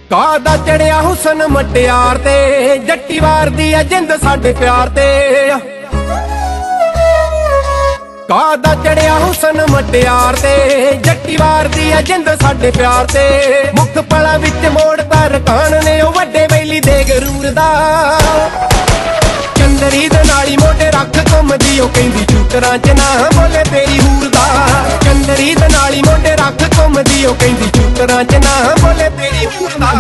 ਕਾਦਾ ਚੜਿਆ ਹੁਸਨ ਮਟਿਆਰ ਤੇ ਜੱਟੀ ਵਾਰਦੀ ਐ ਜਿੰਦ ਸਾਡੇ ਪਿਆਰ ਤੇ। ਕਾਦਾ ਚੜਿਆ ਹੁਸਨ ਮਟਿਆਰ ਤੇ ਜੱਟੀ ਵਾਰਦੀ ਐ ਜਿੰਦ ਸਾਡੇ ਪਿਆਰ ਤੇ। ਮੁੱਖ ਪਲਾਂ ਵਿੱਚ ਮੋੜਦਾ ਰਕਾਨ ਨੇ ਉਹ ਵੱਡੇ ਬੈਲੀ ਦੇ ਗਰੂਰ ਦਾ। ਚੰਦਰੀ ਦੇ ਨਾਲੀ ਮੋਢੇ ਰੱਖ ਘੁੰਮਦੀ ਉਹ ਕਹਿੰਦੀ ਚੂਤਰਾਂ ਚ ਨਾ ਬੋਲੇ ਤੇਰੀ ਹੂਰ ਦਾ। ਚੰਦਰੀ ਦੇ ਨਾਲੀ ਮੋਢੇ ਰੱਖ ਘੁੰਮਦੀ ਉਹ ਕਹਿੰਦੀ ਚੂਤਰਾਂ ਚ ਨਾ ਬੋਲੇ ਤੇਰੀ ਹੂਰ ਦਾ।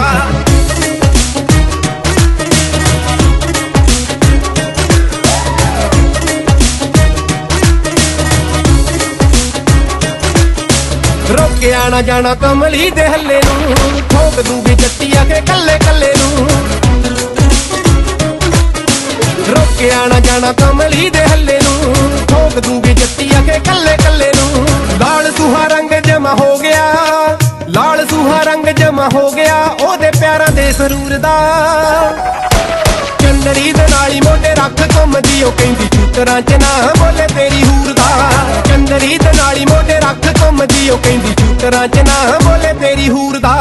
ਰੋਕਿਆ ਨਾ ਜਾਣਾ ਕਮਲੀ ਦੇ ਹੱਲੇ ਨੂੰ, ਠੋਕ ਦੂਗੀ ਜੱਟੀ ਆ ਕੇ ਕੱਲੇ ਕੱਲੇ ਨੂੰ। ਰੋਕਿਆ ਨਾ ਜਾਣਾ ਕਮਲੀ ਦੇ ਹੱਲੇ ਨੂੰ, ਠੋਕ ਦੂਗੀ ਜੱਟੀ ਆ ਕੇ ਕੱਲੇ ਕੱਲੇ ਨੂੰ। ਲਾਲ ਸੂਹਾ ਰੰਗ ਜਮਾ ਹੋ ਗਿਆ, ਲਾਲ ਸੂਹਾ ਰੰਗ ਜਮਾ ਹੋ ਗਿਆ ਉਹਦੇ ਪਿਆਰਾਂ ਦੇ ਸਰੂਰ ਦਾ। ਚੰਦਰੀ ਦੇ ਨਾਲੀ ਮੋਢੇ ਰੱਖ ਘੁੰਮਦੀ ਉਹ ਕਹਿੰਦੀ ਚੂਤਰਾਂ ਚ ਨਾ ਬੋਲੇ ਤੇਰੀ ਹੂਰ ਦਾ। ਚੰਦਰੀ ਦੇ ਨਾਲੀ ਮੋਢੇ ਰੱਖ ਘੁੰਮਦੀ ਉਹ ਕਹਿੰਦੀ ਚੂਤਰਾਂ ਚ ਨਾ ਬੋਲੇ ਤੇਰੀ ਹੂਰ ਦਾ।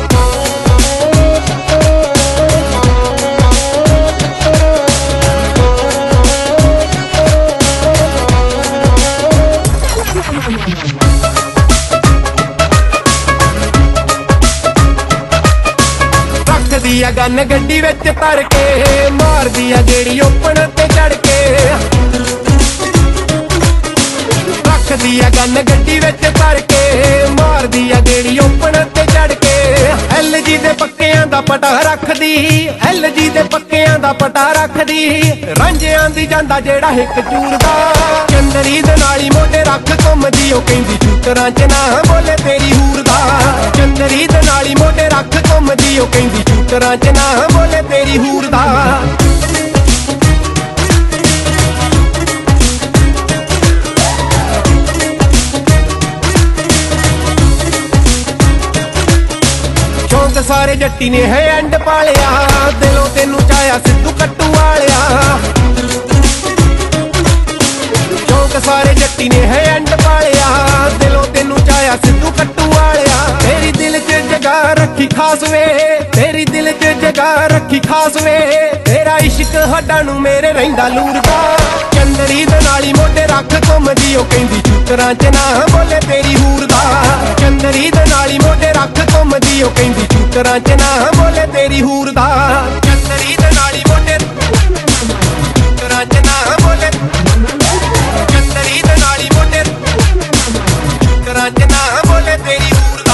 ਰੱਖਦੀ ਆ ਗੰਨ ਗੱਡੀ ਵਿੱਚ ਧਰ ਕੇ, ਮਾਰਦੀ ਆ ਜਿਹੜੀ ਓਪਨ ਤੇ ਚੜ ਕੇ। ਰੱਖਦੀ ਆ ਗੰਨ ਗੱਡੀ ਵਿੱਚ ਧਰ ਕੇ, ਮਾਰਦੀ ਆ ਜਿਹੜੀ ਓਪਨ ਤੇ ਚੜ ਕੇ। LG ਦੇ ਪੱਕਿਆਂ ਦਾ ਪਟਾ ਰੱਖਦੀ, LG ਦੇ ਪੱਕਿਆਂ ਦਾ ਪਟਾ ਰੱਖਦੀ। ਰਾਂਝਿਆਂ ਦੀ ਜਾਂਦਾ ਜਿਹੜਾ ਹਿੱਕ ਚੂਰਦਾ। ਚੰਦਰੀ ਦੇ ਨਾਲੀ ਮੋਢੇ ਰੱਖ ਘੁੰਮਦੀ ਉਹ ਕਹਿੰਦੀ ਚੂਤਰਾਂ ਚ ਨਾ ਬੋਲੇ ਤੇਰੀ ਹੂਰ ਦਾ। ਚੰਦਰੀ ਦੇ ਨਾਲੀ ਮੋਢੇ ਰੱਖ ਘੁੰਮਦੀ ਉਹ ਕਹਿੰਦੀ ਚੂਤਰਾਂ ਚ ਨਾ ਬੋਲੇ ਤੇਰੀ ਹੂਰ ਦਾ। ਸ਼ੌਂਕ ਸਾਰੇ ਜੱਟੀ ਨੇ ਹੈ ਐਂਡ ਪਾਲਿਆ, ਦਿਲੋਂ ਤੈਨੂੰ ਚਾਹਿਆ ਸਿੱਧੂ ਕੱਟੂ ਵਾਲਿਆ। ਸ਼ੌਂਕ ਸਾਰੇ ਜੱਟੀ ਨੇ ਹੈ ਐਂਡ ਪਾਲਿਆ, ਦਿਲੋਂ ਤੈਨੂੰ ਚਾਹਿਆ ਸਿੱਧੂ ਕੱਟੂ ਵਾਲਿਆ। ਤੇਰੀ ਦਿਲ 'ਚ ਜਗ੍ਹਾ ਰੱਖੀ ਖਾਸ ਵੇ, ਤੇਰੀ ਦਿਲ 'ਚ ਜਗ੍ਹਾ ਰੱਖੀ ਖਾਸ ਵੇ। ਤੇਰਾ ਇਸ਼ਕ ਹੱਡਾਂ ਨੂੰ ਮੇਰੇ ਰਹਿੰਦਾ ਲੂਰਦਾ। ਚੰਦਰੀ ਦੇ ਨਾਲੀ ਮੋਢੇ ਰੱਖ ਘੁੰਮਦੀ ਉਹ ਕਹਿੰਦੀ ਚੂਤਰਾਂ ਚ ਨਾ ਬੋਲੇ ਤੇਰੀ ਹੂਰ ਦਾ। ਚੰਦਰੀ ਦੇ ਨਾਲੀ ਮੋਢੇ ਰੱਖ ਘੁੰਮਦੀ ਉਹ ਕਹਿੰਦੀ ਚੂਤਰਾਂ ਚ ਨਾ ਬੋਲੇ ਤੇਰੀ ਹੂਰ ਦਾ। ਚੰਦਰੀ ਦੇ ਨਾਲੀ ਮੋਢੇ ਚੂਤਰਾਂ ਚ ਨਾ ਬੋਲੇ। ਚੰਦਰੀ ਦੇ ਨਾਲੀ ਮੋਢੇ ਚੂਤਰਾਂ ਚ ਨਾ ਬੋਲੇ ਤੇਰੀ ਹੂਰ ਦਾ।